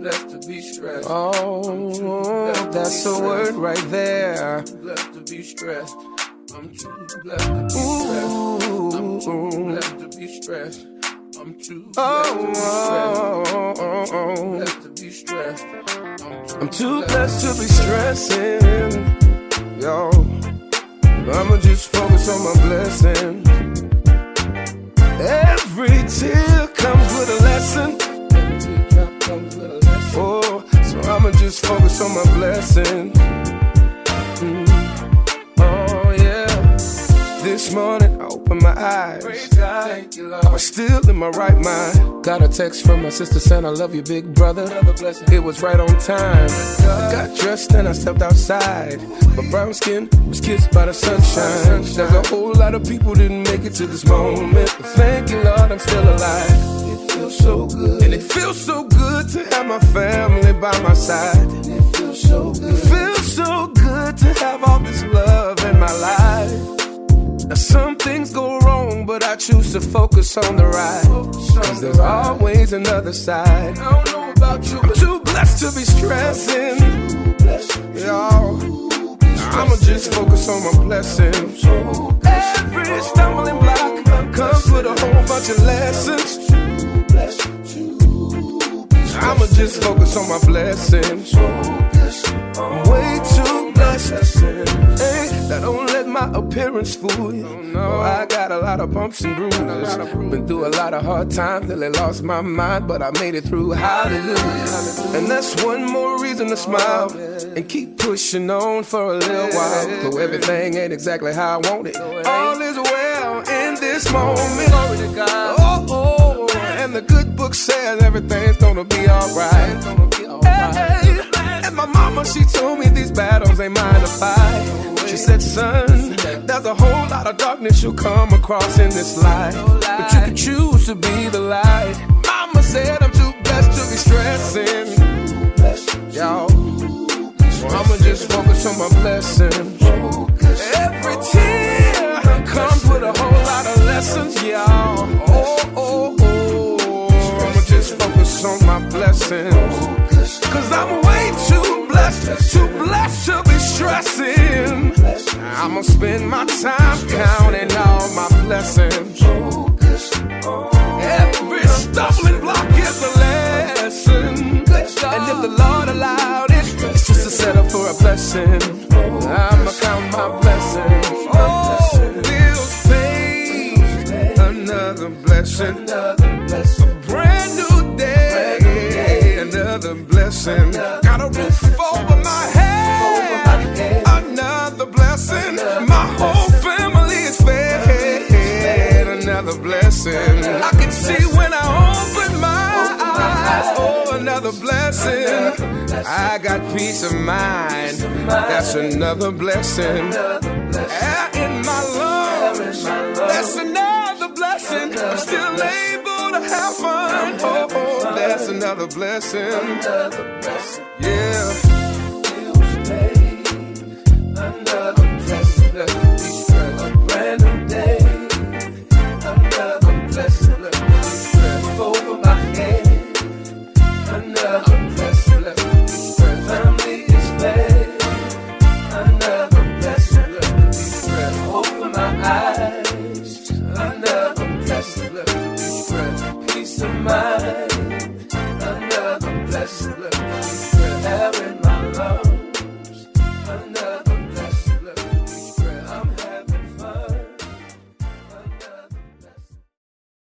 blessed to be stressed. Oh, that's a word right there. I'm too blessed to be stressed. I'm too blessed to be stressed. I'm too blessed to be stressed. I'm too blessed to be stressed. I'm too blessed to be stressing. Yo, I'ma just focus on my blessings. Every tear comes with a lesson. Every teardrop comes with a lesson. Oh, so I'ma just focus on my blessings. Oh yeah. This morning I opened my eyes. Praise God. Thank you, Lord. I was still in my right mind. Got a text from my sister saying, I love you, big brother. Another blessing. It was right on time. I got dressed and I stepped outside. My brown skin was kissed by the sunshine. There's a whole lot of people didn't make it to this moment, but thank you, Lord, I'm still alive. It feels so good. And it feels so good to have my family by my side. It feels so good. It feels so good to have all this love in my life. Now some things go wrong, but I choose to focus on the right. Cause there's always another side. I don't know about you, I'm too blessed to be stressing. Yo, I'ma just focus on my blessings. Every stumbling block comes with a whole bunch of lessons. I'ma just focus on my blessings. I'm way too blessed. Hey, that don't let my appearance fool you. No, I got a lot of bumps and bruises. Been through a lot of hard times till I lost my mind, but I made it through. Hallelujah. And that's one more reason to smile and keep pushing on for a little while. Though everything ain't exactly how I want it, all is well in this moment. Oh, and the good book says everything's gonna be alright. Hey, and my mama, she told me these battles ain't mine to fight. She said, son, there's a whole lot of darkness you'll come across in this life, but you can choose to be the light. Mama said I'm too blessed to be stressing. Yo, I'ma just focus on my blessings. Every tear comes with a whole lot of lessons, y'all. I'ma just focus on my blessings. Cause I'm way too blessed to be stressing. I'ma spend my time counting all my blessings. Every stumbling block is a lesson. And if the Lord allowed it, it's just a setup for a blessing. I'ma count my blessings. Oh, bills paid, another blessing. A brand new day, another blessing. Got a roof over my head, another blessing. My whole family is fed, another blessing. I can see when I open my eyes. Oh, another blessing. I got peace of mind. That's another blessing. Air in my lungs. That's another blessing. I'm still able to have fun. Oh, that's another blessing. Yeah. Another blessing. Let me be stressed. A brand new day. Another blessing. Let me be stressed. Over my head. Another blessing. Let me be stressed. Family is fed. Another blessing. Let me be stressed. Open my eyes. Another blessing. Let me be stressed. Peace of mind. Another blessing. Let